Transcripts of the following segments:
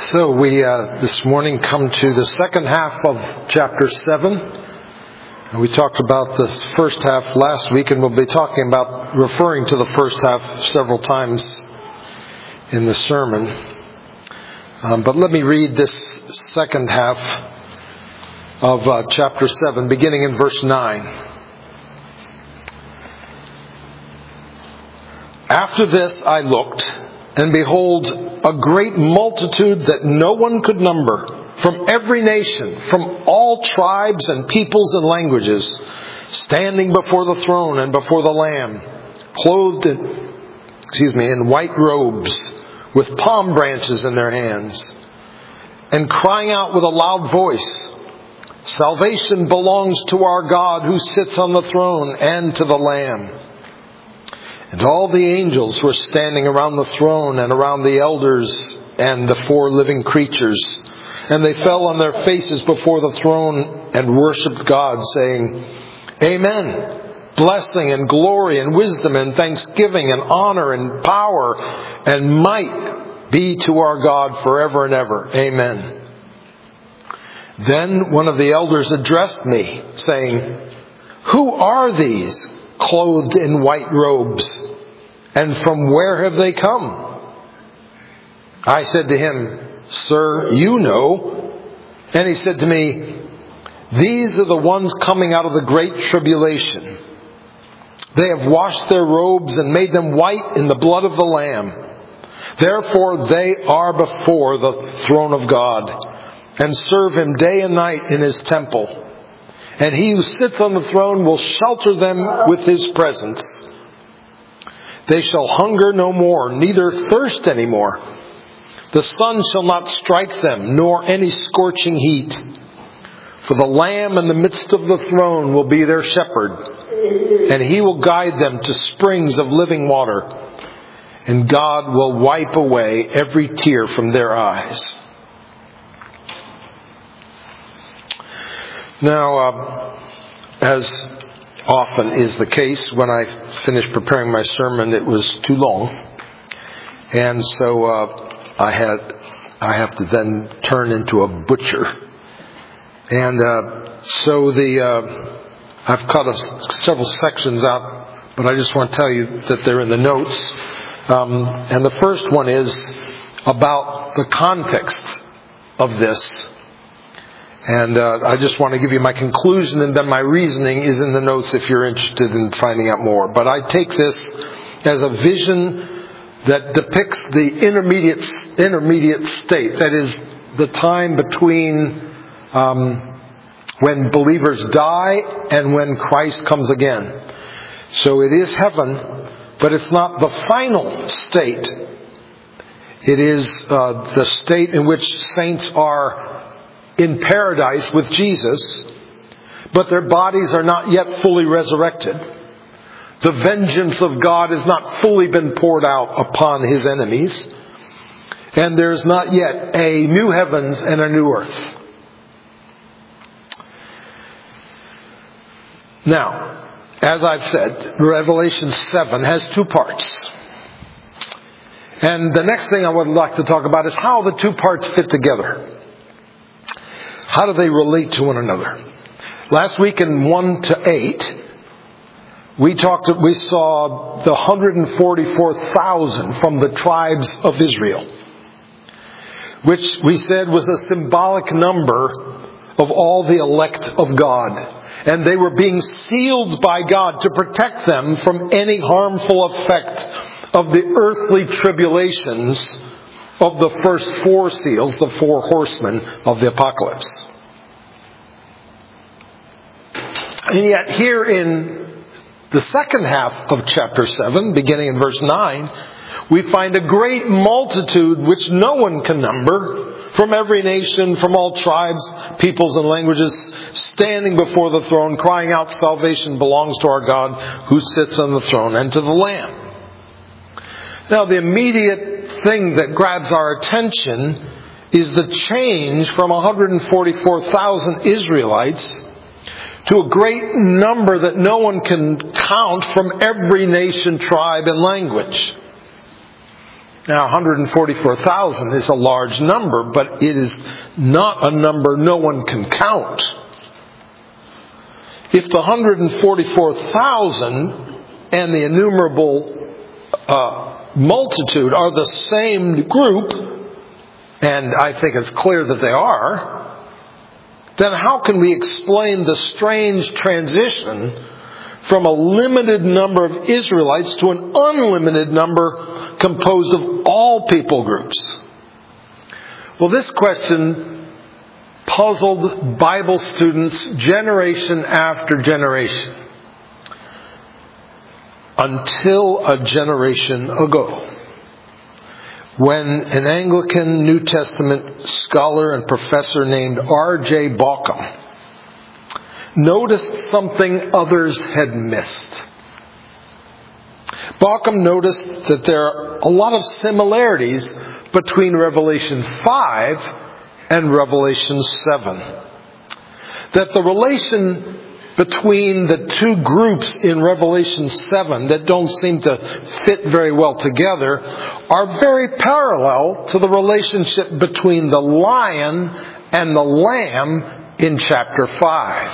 So we this morning come to the second half of chapter 7. And we talked about the first half last week, and we'll be referring to the first half several times in the sermon. But let me read this second half of chapter 7, beginning in verse 9. After this I looked, and behold, a great multitude that no one could number, from every nation, from all tribes and peoples and languages, standing before the throne and before the Lamb, clothed in white robes, with palm branches in their hands, and crying out with a loud voice, "Salvation belongs to our God who sits on the throne and to the Lamb." And all the angels were standing around the throne and around the elders and the four living creatures. And they fell on their faces before the throne and worshipped God, saying, "Amen. Blessing and glory and wisdom and thanksgiving and honor and power and might be to our God forever and ever. Amen." Then one of the elders addressed me, saying, "Who are these clothed in white robes, and from where have they come?" I said to him, "Sir, you know." And he said to me, "These are the ones coming out of the great tribulation. They have washed their robes and made them white in the blood of the Lamb. Therefore they are before the throne of God, and serve Him day and night in His temple. And He who sits on the throne will shelter them with His presence. They shall hunger no more, neither thirst any more. The sun shall not strike them, nor any scorching heat. For the Lamb in the midst of the throne will be their shepherd, and He will guide them to springs of living water, and God will wipe away every tear from their eyes." Now, as often is the case, when I finished preparing my sermon, it was too long. And so I have to then turn into a butcher. And so I've cut several sections out, but I just want to tell you that they're in the notes. And the first one is about the context of this. And I just want to give you my conclusion, and then my reasoning is in the notes if you're interested in finding out more. But I take this as a vision that depicts the intermediate state. That is, the time between when believers die and when Christ comes again. So it is heaven, but it's not the final state. It is the state in which saints are in paradise with Jesus, but their bodies are not yet fully resurrected. The vengeance of God has not fully been poured out upon His enemies, and there's not yet a new heavens and a new earth. Now, as I've said, Revelation 7 has two parts. And the next thing I would like to talk about is how the two parts fit together. How do they relate to one another? Last week in 1 to 8, we saw the 144,000 from the tribes of Israel, which we said was a symbolic number of all the elect of God. And they were being sealed by God to protect them from any harmful effect of the earthly tribulations of the first four seals, the four horsemen of the apocalypse. And yet here in the second half of chapter 7, beginning in verse 9, we find a great multitude which no one can number, from every nation, from all tribes, peoples and languages, standing before the throne, crying out, "Salvation belongs to our God who sits on the throne and to the Lamb." Now, the immediate thing that grabs our attention is the change from 144,000 Israelites to a great number that no one can count from every nation, tribe, and language. Now, 144,000 is a large number, but it is not a number no one can count. If the 144,000 and the innumerable multitude are the same group, and I think it's clear that they are, then how can we explain the strange transition from a limited number of Israelites to an unlimited number composed of all people groups? Well, this question puzzled Bible students generation after generation, until a generation ago, when an Anglican New Testament scholar and professor named R.J. Bauckham noticed something others had missed. Bauckham noticed that there are a lot of similarities between Revelation 5 and Revelation 7. That the relation between the two groups in Revelation 7 that don't seem to fit very well together are very parallel to the relationship between the lion and the lamb in chapter 5.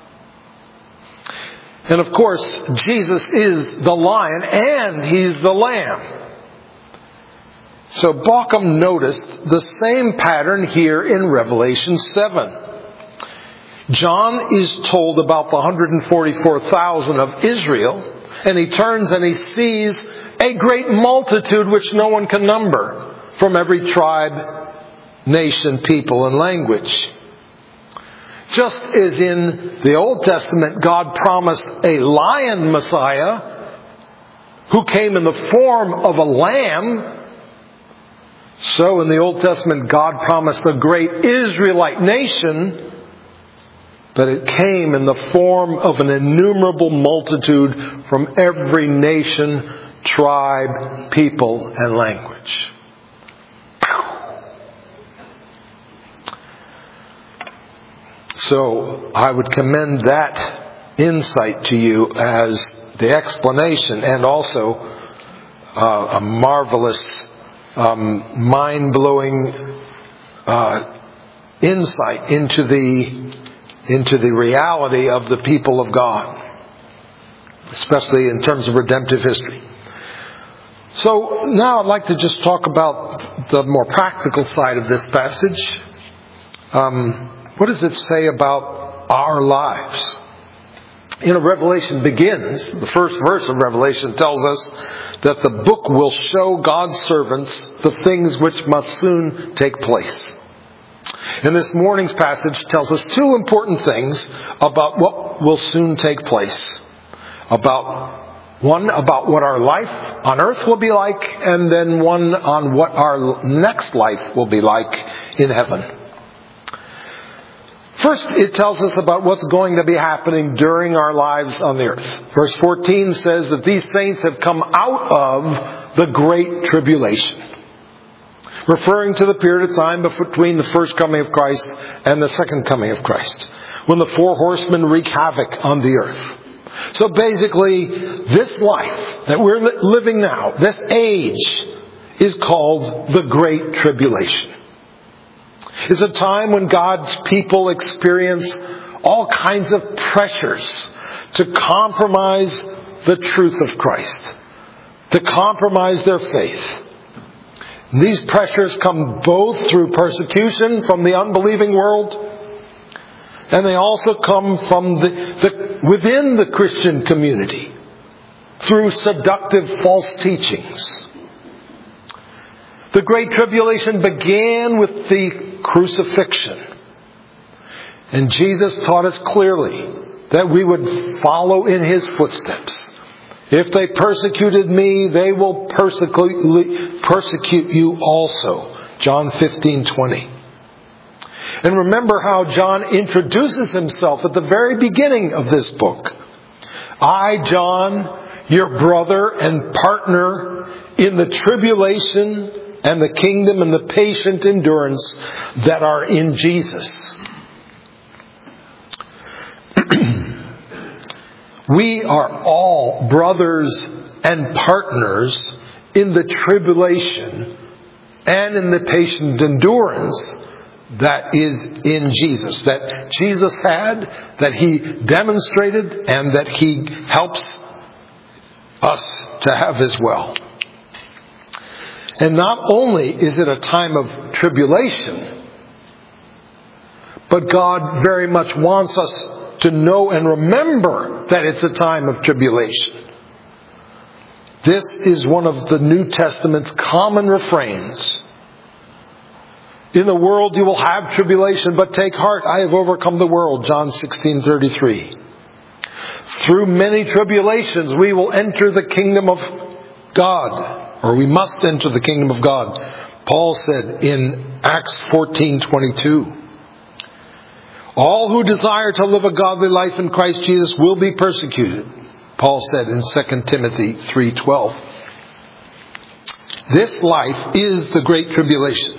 And of course, Jesus is the lion and He's the lamb. So Bauckham noticed the same pattern here in Revelation 7. John is told about the 144,000 of Israel, and he turns and he sees a great multitude which no one can number from every tribe, nation, people, and language. Just as in the Old Testament, God promised a lion Messiah who came in the form of a lamb, so in the Old Testament, God promised a great Israelite nation, but it came in the form of an innumerable multitude from every nation, tribe, people, and language. So I would commend that insight to you as the explanation and also a marvelous, mind-blowing insight into the reality of the people of God, especially in terms of redemptive history. So now I'd like to just talk about the more practical side of this passage. What does it say about our lives? Revelation begins, the first verse of Revelation tells us that the book will show God's servants the things which must soon take place. And this morning's passage tells us two important things about what will soon take place. About what our life on earth will be like, and then one on what our next life will be like in heaven. First, it tells us about what's going to be happening during our lives on the earth. Verse 14 says that these saints have come out of the great tribulation, referring to the period of time between the first coming of Christ and the second coming of Christ, when the four horsemen wreak havoc on the earth. So basically, this life that we're living now, this age, is called the Great Tribulation. It's a time when God's people experience all kinds of pressures to compromise the truth of Christ, to compromise their faith. And these pressures come both through persecution from the unbelieving world, and they also come from within the Christian community through seductive false teachings. The Great Tribulation began with the crucifixion. And Jesus taught us clearly that we would follow in His footsteps. If they persecuted me, they will persecute you also. John 15:20. And remember how John introduces himself at the very beginning of this book. I, John, your brother and partner in the tribulation and the kingdom and the patient endurance that are in Jesus. We are all brothers and partners in the tribulation and in the patient endurance that is in Jesus. That Jesus had, that He demonstrated, and that He helps us to have as well. And not only is it a time of tribulation, but God very much wants us to know and remember that it's a time of tribulation. This is one of the New Testament's common refrains. In the world you will have tribulation, but take heart, I have overcome the world. John 16:33. Through many tribulations we will enter the kingdom of God, or we must enter the kingdom of God. Paul said in Acts 14:22. All who desire to live a godly life in Christ Jesus will be persecuted. Paul said in 2 Timothy 3:12. This life is the great tribulation.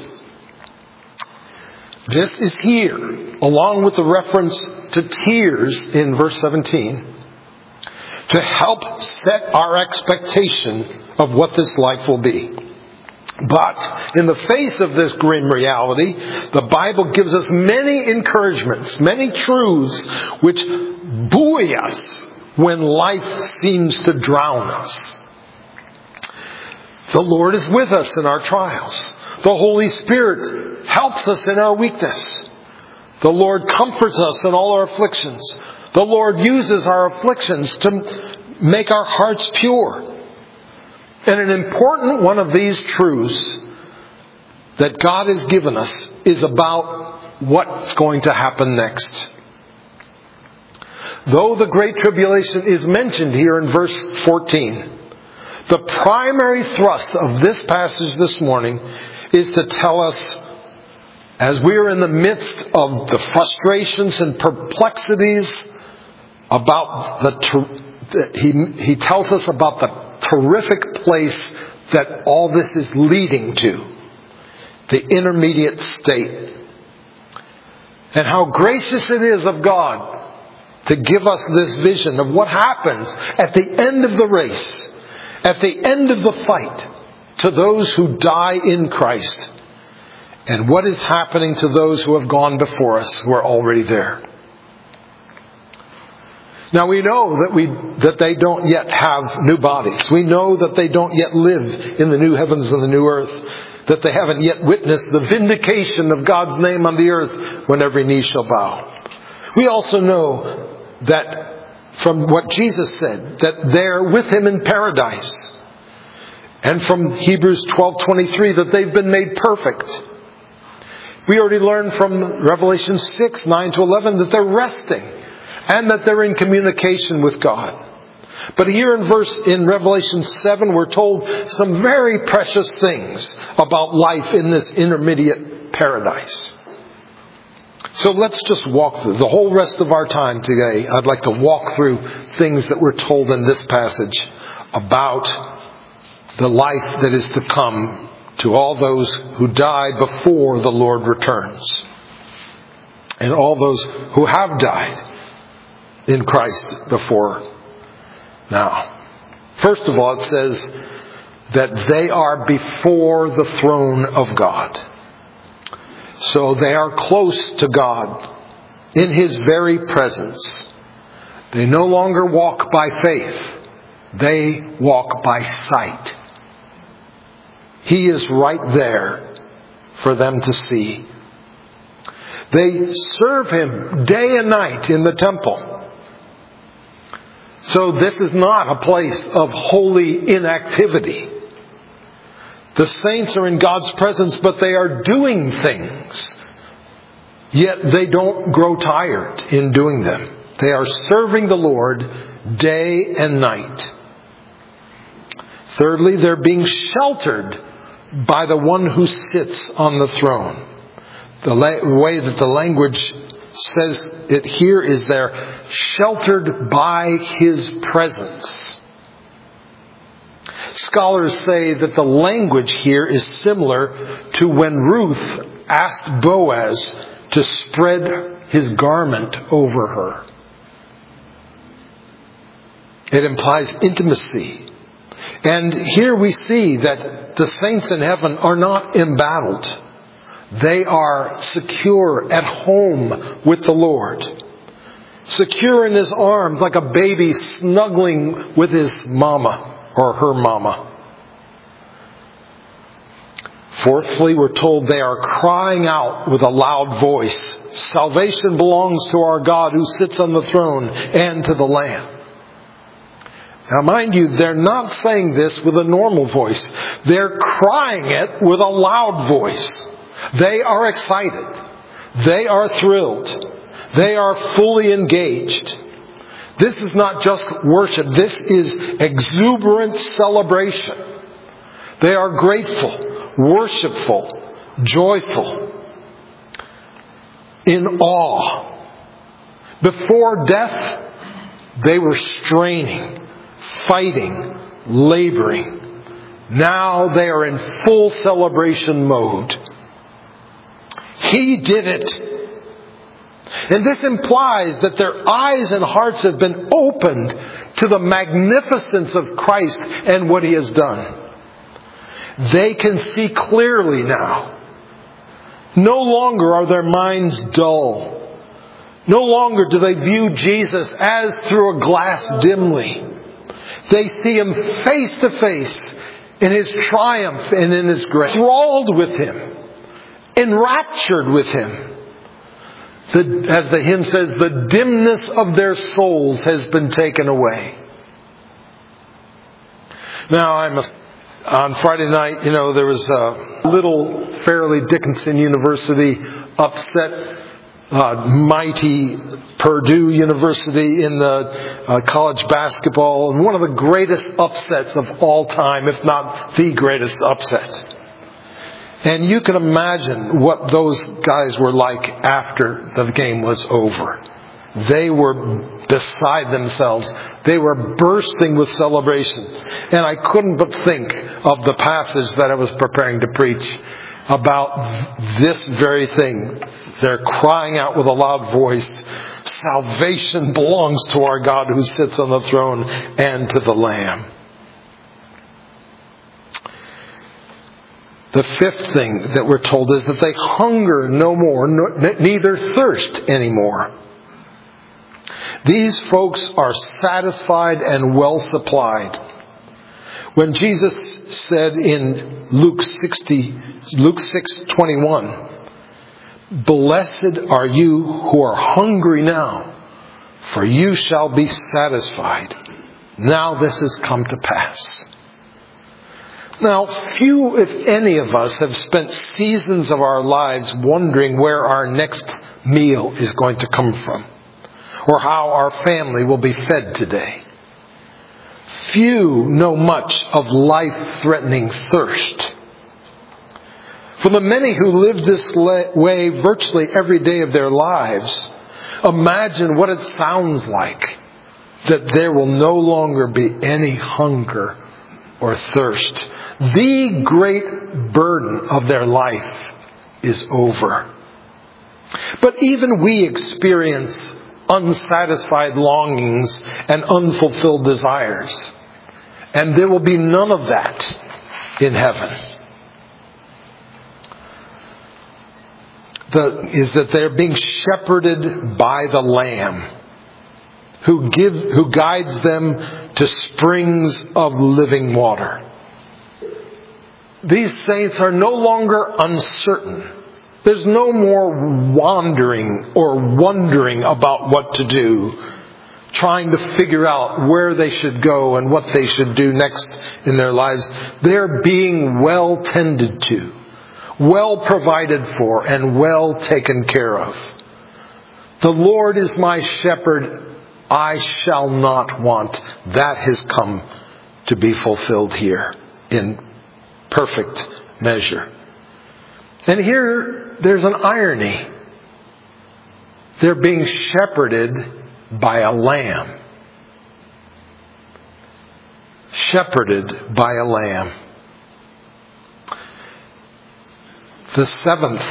This is here, along with the reference to tears in verse 17, to help set our expectation of what this life will be. But in the face of this grim reality, the Bible gives us many encouragements, many truths which buoy us when life seems to drown us. The Lord is with us in our trials. The Holy Spirit helps us in our weakness. The Lord comforts us in all our afflictions. The Lord uses our afflictions to make our hearts pure. And an important one of these truths that God has given us is about what's going to happen next. Though the Great Tribulation is mentioned here in verse 14, the primary thrust of this passage this morning is to tell us, as we are in the midst of the frustrations and perplexities about he tells us about the terrific place that all this is leading to, the intermediate state. And how gracious it is of God to give us this vision of what happens at the end of the race, at the end of the fight, to those who die in Christ, and what is happening to those who have gone before us, who are already there. Now we know that they don't yet have new bodies. We know that they don't yet live in the new heavens and the new earth. That they haven't yet witnessed the vindication of God's name on the earth when every knee shall bow. We also know that from what Jesus said, that they're with Him in paradise. And from Hebrews 12:23 that they've been made perfect. We already learned from Revelation 6:9-11 that they're resting. And that they're in communication with God. But here in Revelation 7, we're told some very precious things about life in this intermediate paradise. So let's just walk through the whole rest of our time today. I'd like to walk through things that we're told in this passage about the life that is to come to all those who die before the Lord returns. And all those who have died in Christ before now. First of all, it says that they are before the throne of God. So they are close to God in His very presence. They no longer walk by faith. They walk by sight. He is right there for them to see. They serve Him day and night in the temple. So this is not a place of holy inactivity. The saints are in God's presence, but they are doing things. Yet they don't grow tired in doing them. They are serving the Lord day and night. Thirdly, they're being sheltered by the one who sits on the throne. The way that the language says it here is they're sheltered by His presence. Scholars say that the language here is similar to when Ruth asked Boaz to spread his garment over her. It implies intimacy, And here we see that the saints in heaven are not embattled. They are secure at home with the Lord. Secure in His arms like a baby snuggling with his mama or her mama. Fourthly, we're told they are crying out with a loud voice. Salvation belongs to our God who sits on the throne and to the Lamb. Now mind you, they're not saying this with a normal voice. They're crying it with a loud voice. They are excited. They are thrilled. They are fully engaged. This is not just worship. This is exuberant celebration. They are grateful, worshipful, joyful, in awe. Before death, they were straining, fighting, laboring. Now they are in full celebration mode. He did it. And this implies that their eyes and hearts have been opened to the magnificence of Christ and what He has done. They can see clearly now. No longer are their minds dull. No longer do they view Jesus as through a glass dimly. They see Him face to face in His triumph and in His grace. Enthralled with Him. Enraptured with Him. As the hymn says, the dimness of their souls has been taken away. Now, on Friday night, there was a little Fairleigh Dickinson University upset mighty Purdue University in the college basketball, and one of the greatest upsets of all time, if not the greatest upset. And you can imagine what those guys were like after the game was over. They were beside themselves. They were bursting with celebration. And I couldn't but think of the passage that I was preparing to preach about this very thing. They're crying out with a loud voice, salvation belongs to our God who sits on the throne and to the Lamb. The fifth thing that we're told is that they hunger no more, neither thirst anymore. These folks are satisfied and well supplied. When Jesus said in Luke 6:21, blessed are you who are hungry now, for you shall be satisfied. Now this has come to pass. Now, few, if any of us, have spent seasons of our lives wondering where our next meal is going to come from, or how our family will be fed today. Few know much of life-threatening thirst. For the many who live this way virtually every day of their lives, imagine what it sounds like that there will no longer be any hunger or thirst. The great burden of their life is over. But even we experience unsatisfied longings and unfulfilled desires. And there will be none of that in heaven. Is that they're being shepherded by the Lamb, who guides them to springs of living water. These saints are no longer uncertain. There's no more wandering or wondering about what to do, trying to figure out where they should go and what they should do next in their lives. They're being well tended to, well provided for, and well taken care of. The Lord is my shepherd, I shall not want. That has come to be fulfilled here in perfect measure. And here, there's an irony. They're being shepherded by a lamb. Shepherded by a lamb. The seventh.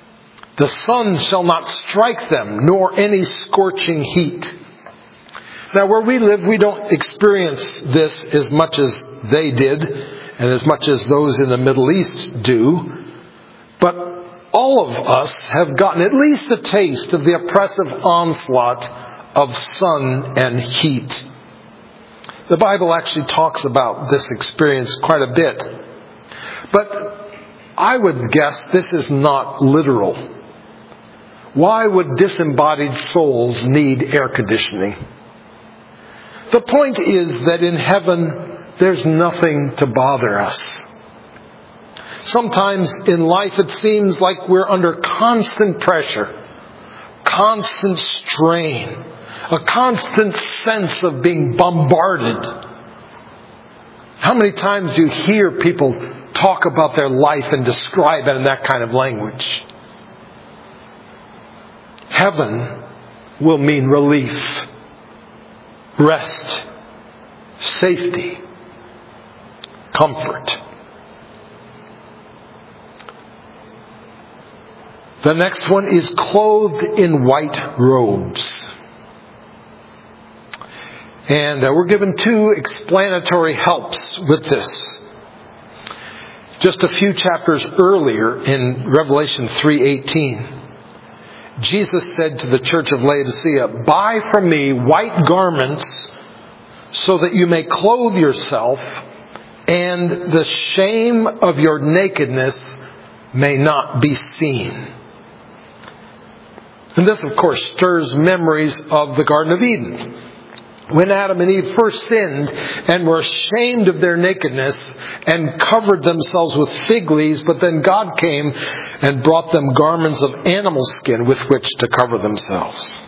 The sun shall not strike them, nor any scorching heat. Now, where we live, we don't experience this as much as they did and as much as those in the Middle East do. But all of us have gotten at least a taste of the oppressive onslaught of sun and heat. The Bible actually talks about this experience quite a bit. But I would guess this is not literal. Why would disembodied souls need air conditioning? The point is that in heaven, there's nothing to bother us. Sometimes in life it seems like we're under constant pressure, constant strain, a constant sense of being bombarded. How many times do you hear people talk about their life and describe it in that kind of language? Heaven will mean relief, rest, safety, comfort. The next one is clothed in white robes. And we're given two explanatory helps with this. Just a few chapters earlier in Revelation 3:18, Jesus said to the church of Laodicea, "Buy from me white garments so that you may clothe yourself, and the shame of your nakedness may not be seen." And this, of course, stirs memories of the Garden of Eden. When Adam and Eve first sinned and were ashamed of their nakedness and covered themselves with fig leaves, but then God came and brought them garments of animal skin with which to cover themselves.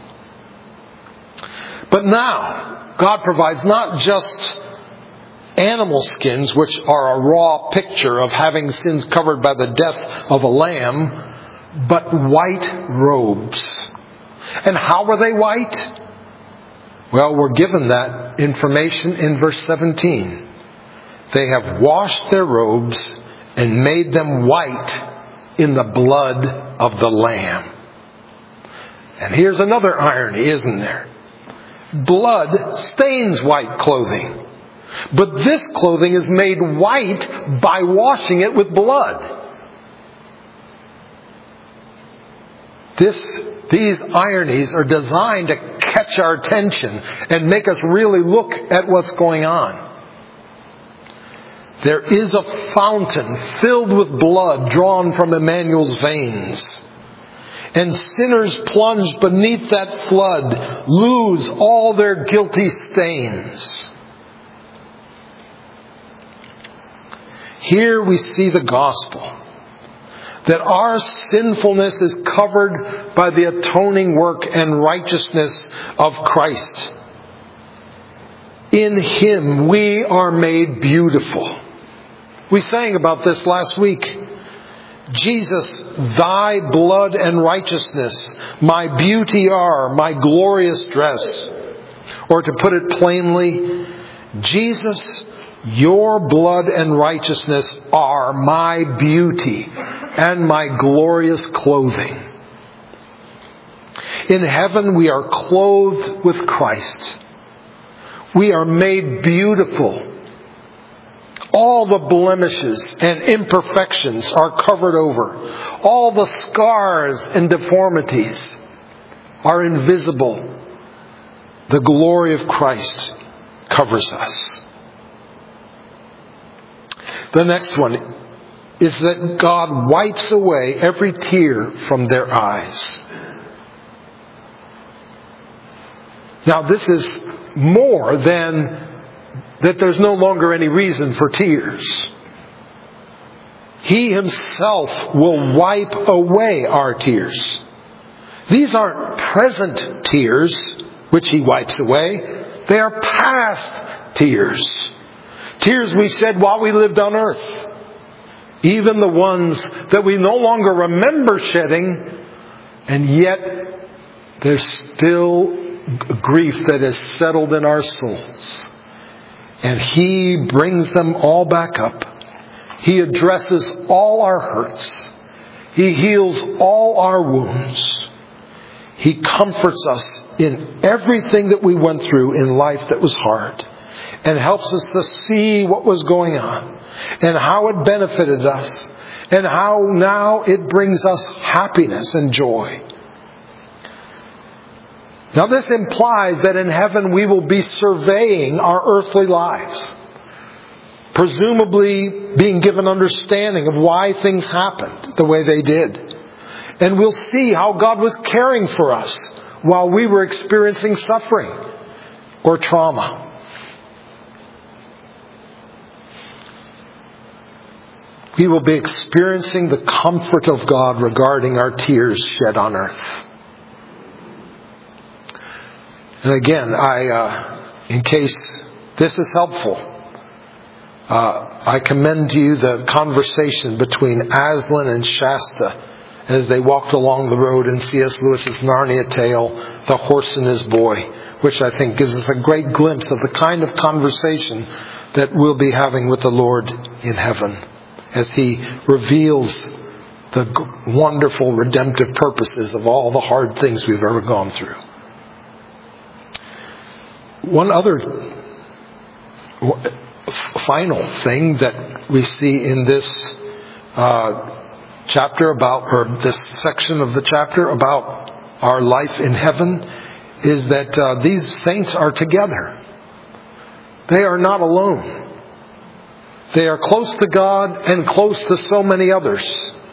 But now, God provides not just animal skins, which are a raw picture of having sins covered by the death of a lamb, but white robes. And how are they white? Well, we're given that information in verse 17. They have washed their robes and made them white in the blood of the Lamb. And here's another irony, isn't there? Blood stains white clothing. But this clothing is made white by washing it with blood. These ironies are designed to catch our attention and make us really look at what's going on. There is a fountain filled with blood drawn from Emmanuel's veins. And sinners plunged beneath that flood lose all their guilty stains. Here we see the gospel, that our sinfulness is covered by the atoning work and righteousness of Christ. In Him we are made beautiful. We sang about this last week. Jesus, thy blood and righteousness, my beauty are, my glorious dress. Or to put it plainly, Jesus, your blood and righteousness are my beauty and my glorious clothing. In heaven we are clothed with Christ. We are made beautiful. All the blemishes and imperfections are covered over. All the scars and deformities are invisible. The glory of Christ covers us. The next one is that God wipes away every tear from their eyes. Now, this is more than that there's no longer any reason for tears. He Himself will wipe away our tears. These aren't present tears which He wipes away. They are past tears. Tears we shed while we lived on earth. Even the ones that we no longer remember shedding, and yet there's still grief that is settled in our souls. And He brings them all back up. He addresses all our hurts. He heals all our wounds. He comforts us in everything that we went through in life that was hard, and helps us to see what was going on and how it benefited us and how now it brings us happiness and joy. Now this implies that in heaven we will be surveying our earthly lives, presumably being given understanding of why things happened the way they did. And we'll see how God was caring for us while we were experiencing suffering or trauma. We will be experiencing the comfort of God regarding our tears shed on earth. And again, in case this is helpful, I commend to you the conversation between Aslan and Shasta as they walked along the road in C.S. Lewis's Narnia tale, The Horse and His Boy, which I think gives us a great glimpse of the kind of conversation that we'll be having with the Lord in heaven as He reveals the wonderful redemptive purposes of all the hard things we've ever gone through. One other final thing that we see in this chapter or this section of the chapter about our life in heaven is that these saints are together. They are not alone. They are close to God and close to so many others.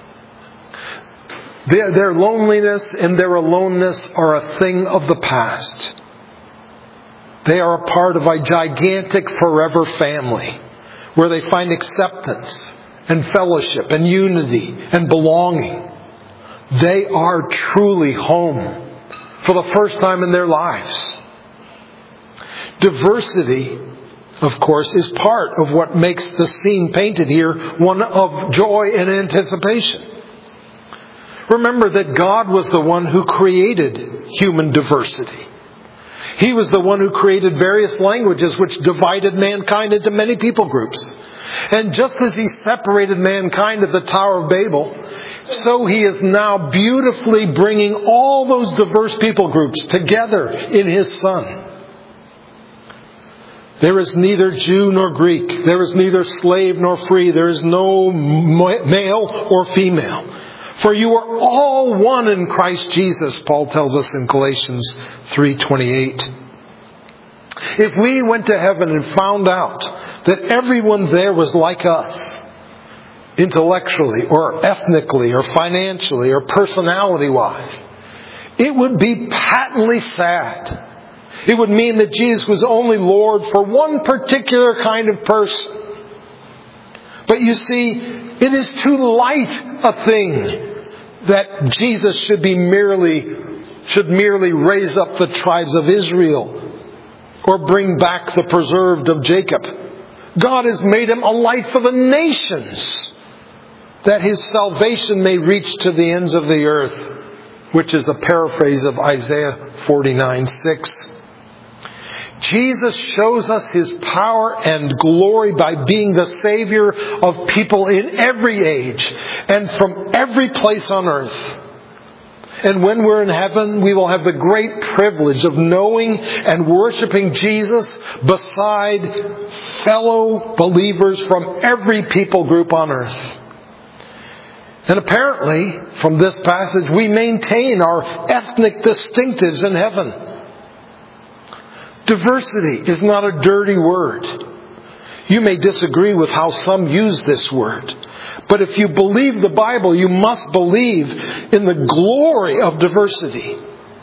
Their loneliness and their aloneness are a thing of the past. They are a part of a gigantic forever family where they find acceptance and fellowship and unity and belonging. They are truly home for the first time in their lives. Diversity, of course, is part of what makes the scene painted here one of joy and anticipation. Remember that God was the one who created human diversity. He was the one who created various languages which divided mankind into many people groups. And just as He separated mankind at the Tower of Babel, so He is now beautifully bringing all those diverse people groups together in His Son. There is neither Jew nor Greek. There is neither slave nor free. There is no male or female. For you are all one in Christ Jesus, Paul tells us in Galatians 3:28. If we went to heaven and found out that everyone there was like us, intellectually or ethnically or financially or personality-wise, it would be patently sad. It would mean that Jesus was only Lord for one particular kind of person. But you see, it is too light a thing that Jesus should merely raise up the tribes of Israel or bring back the preserved of Jacob. God has made Him a light for the nations, that His salvation may reach to the ends of the earth, which is a paraphrase of Isaiah 49:6. Jesus shows us His power and glory by being the Savior of people in every age and from every place on earth. And when we're in heaven, we will have the great privilege of knowing and worshiping Jesus beside fellow believers from every people group on earth. And apparently, from this passage, we maintain our ethnic distinctives in heaven. Diversity is not a dirty word. You may disagree with how some use this word. But if you believe the Bible, you must believe in the glory of diversity.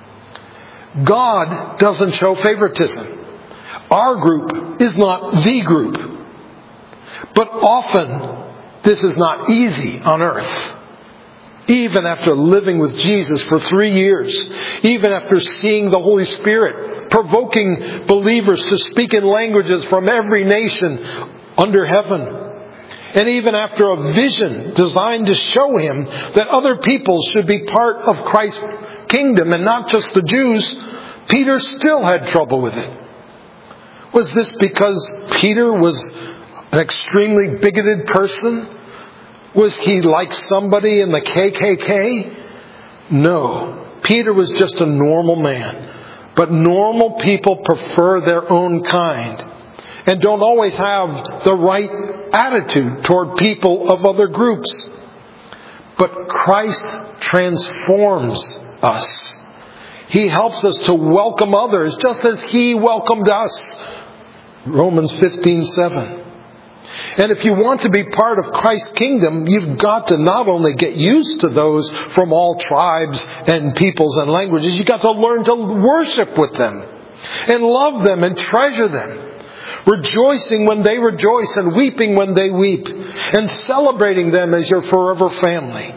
God doesn't show favoritism. Our group is not the group. But often, this is not easy on earth. Even after living with Jesus for 3 years, even after seeing the Holy Spirit provoking believers to speak in languages from every nation under heaven, and even after a vision designed to show Him that other peoples should be part of Christ's kingdom and not just the Jews, Peter still had trouble with it. Was this because Peter was an extremely bigoted person? Was he like somebody in the KKK? No. Peter was just a normal man. But normal people prefer their own kind and don't always have the right attitude toward people of other groups. But Christ transforms us. He helps us to welcome others just as He welcomed us. Romans 15:7. And if you want to be part of Christ's kingdom, you've got to not only get used to those from all tribes and peoples and languages, you've got to learn to worship with them and love them and treasure them. Rejoicing when they rejoice and weeping when they weep, and celebrating them as your forever family.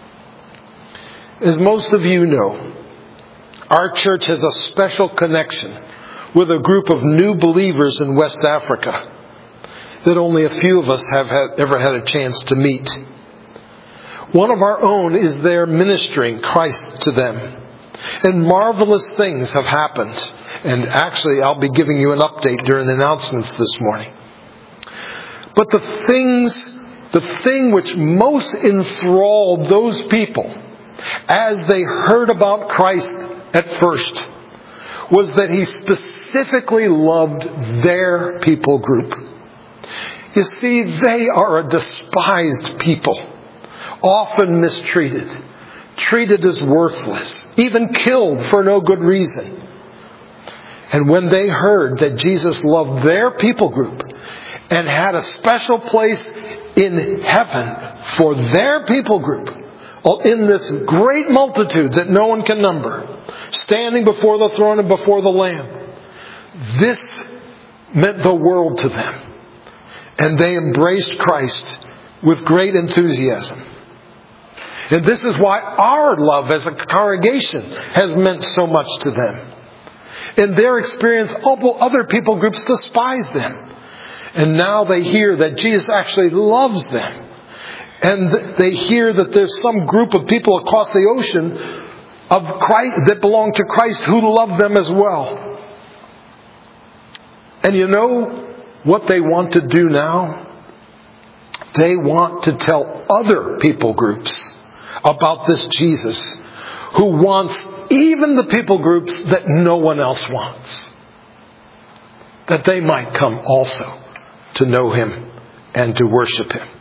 As most of you know, our church has a special connection with a group of new believers in West Africa that only a few of us have ever had a chance to meet. One of our own is there ministering Christ to them. And marvelous things have happened. And actually, I'll be giving you an update during the announcements this morning. But the thing which most enthralled those people as they heard about Christ at first was that He specifically loved their people group. You see, they are a despised people, often mistreated, treated as worthless, even killed for no good reason. And when they heard that Jesus loved their people group and had a special place in heaven for their people group, in this great multitude that no one can number, standing before the throne and before the Lamb, this meant the world to them. And they embraced Christ with great enthusiasm. And this is why our love as a congregation has meant so much to them. In their experience, other people groups despise them. And now they hear that Jesus actually loves them. And they hear that there's some group of people across the ocean of Christ that belong to Christ who love them as well. And you know what they want to do now? They want to tell other people groups about this Jesus who wants even the people groups that no one else wants, that they might come also to know Him and to worship Him.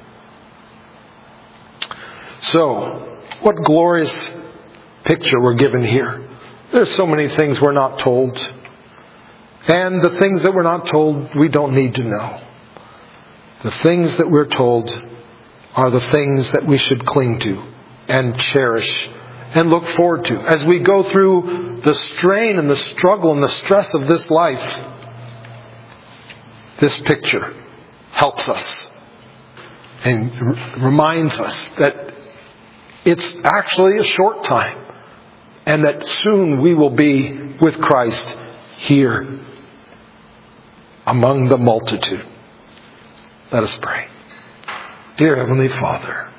So, what glorious picture we're given here. There's so many things we're not told. And the things that we're not told, we don't need to know. The things that we're told are the things that we should cling to and cherish and look forward to. As we go through the strain and the struggle and the stress of this life, this picture helps us and reminds us that it's actually a short time and that soon we will be with Christ here among the multitude. Let us pray. Dear Heavenly Father,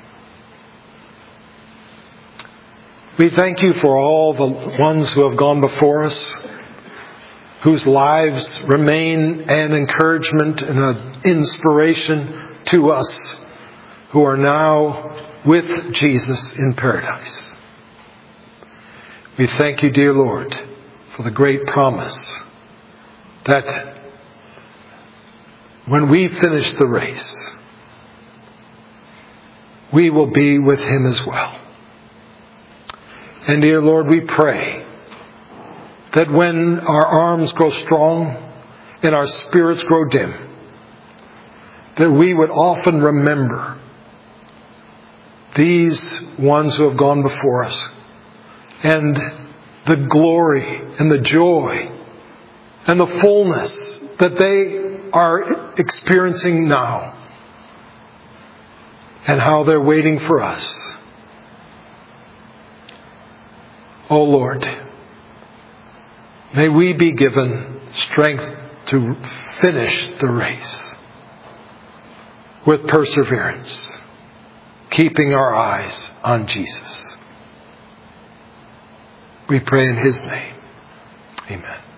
we thank You for all the ones who have gone before us, whose lives remain an encouragement and an inspiration to us who are now with Jesus in paradise. We thank You, dear Lord, for the great promise that when we finish the race, we will be with Him as well. And dear Lord, we pray that when our arms grow strong and our spirits grow dim, that we would often remember these ones who have gone before us and the glory and the joy and the fullness that they are experiencing now, and how they're waiting for us. Oh Lord, may we be given strength to finish the race with perseverance, keeping our eyes on Jesus. We pray in His name. Amen.